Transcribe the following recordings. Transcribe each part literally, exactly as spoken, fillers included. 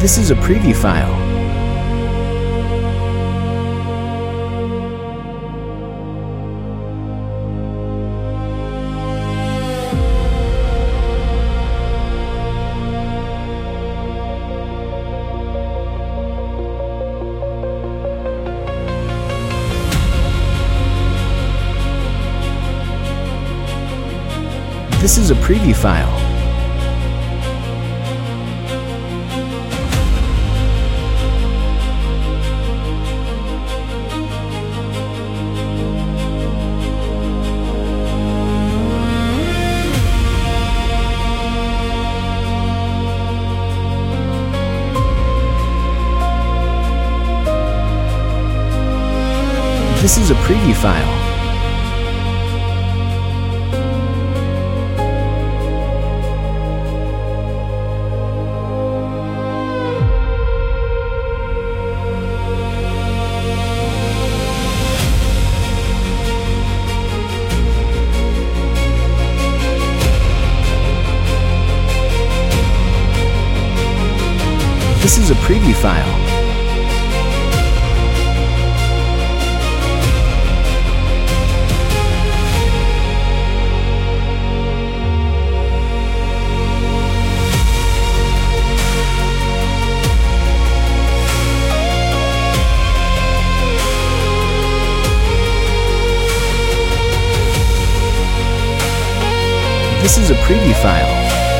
This is a preview file. This is a preview file. This is a preview file. This is a preview file. This is a preview file.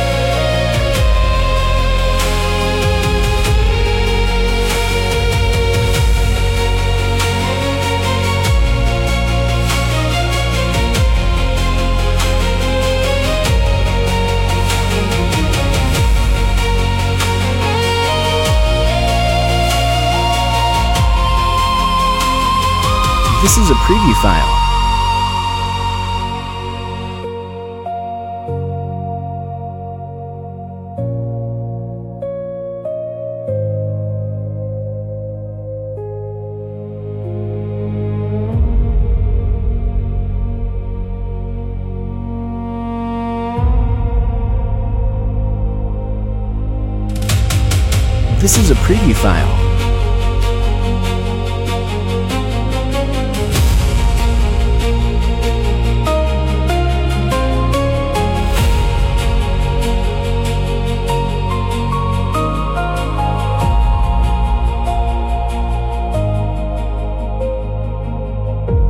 This is a preview file. This is a preview file.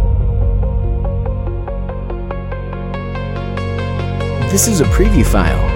This is a preview file.